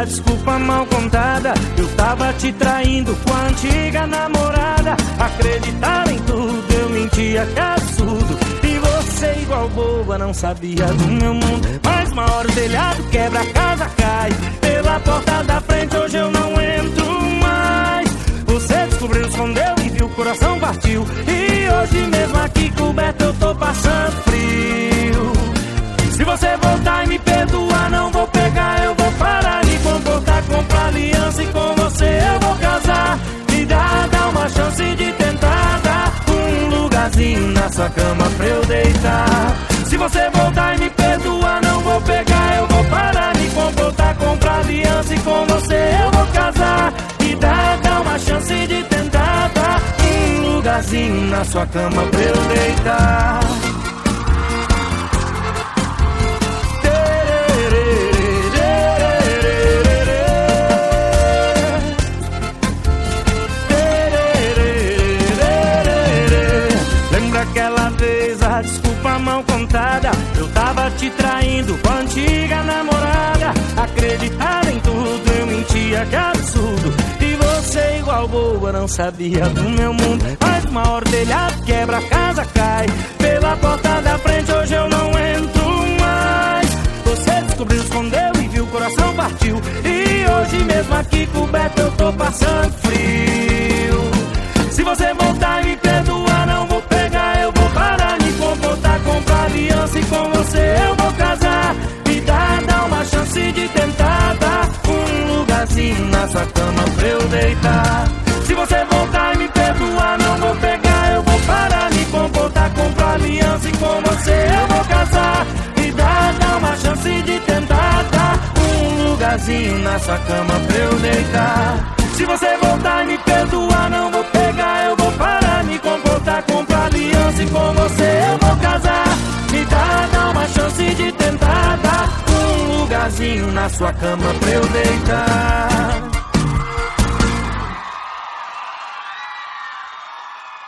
a desculpa mal contada. Eu tava te traindo com a antiga namorada. Acreditava em tudo, eu mentia, que absurdo. E você igual boba não sabia do meu mundo. Mas uma hora o telhado quebra, a casa cai. Pela porta da frente hoje eu não entro mais. Você descobriu, escondeu e viu, o coração partiu. E hoje mesmo aqui coberto eu tô passando frio. Se você voltar e me perdoar, não vou pegar, eu vou parar de comportar, comprar aliança e com você eu vou casar. Me dá uma chance de tentar dar um lugarzinho na sua cama pra eu deitar. Se você voltar e me perdoar, não vou pegar, eu vou parar de comportar, comprar aliança e com você eu vou casar. Me dá uma chance de tentar dar um lugarzinho na sua cama pra eu deitar. Aquela vez a desculpa mal contada. Eu tava te traindo com a antiga namorada. Acreditava em tudo, eu mentia, que absurdo. E você igual boa não sabia do meu mundo. Mas uma hora o telhado quebra, a casa cai. Pela porta da frente hoje eu não entro mais. Você descobriu, escondeu e viu, o coração partiu. E hoje mesmo aqui coberto eu tô passando frio. Se você voltar e me perdoar, não vou pegar, eu vou parar de comportar, comprar aliança e com você eu vou casar. Me dá uma chance de tentar dar um lugarzinho na sua cama pra eu deitar. Se você voltar e me perdoar, não vou pegar, eu vou parar de comportar, comprar aliança e com você eu vou casar. Me dá uma chance de tentar dar um lugarzinho na sua cama pra eu deitar. Se você voltar e me perdoar, não vou pegar, eu vou parar de comportar, comprar aliança e com você eu vou casar. Me dá uma chance de tentar dar um lugarzinho na sua cama pra eu deitar.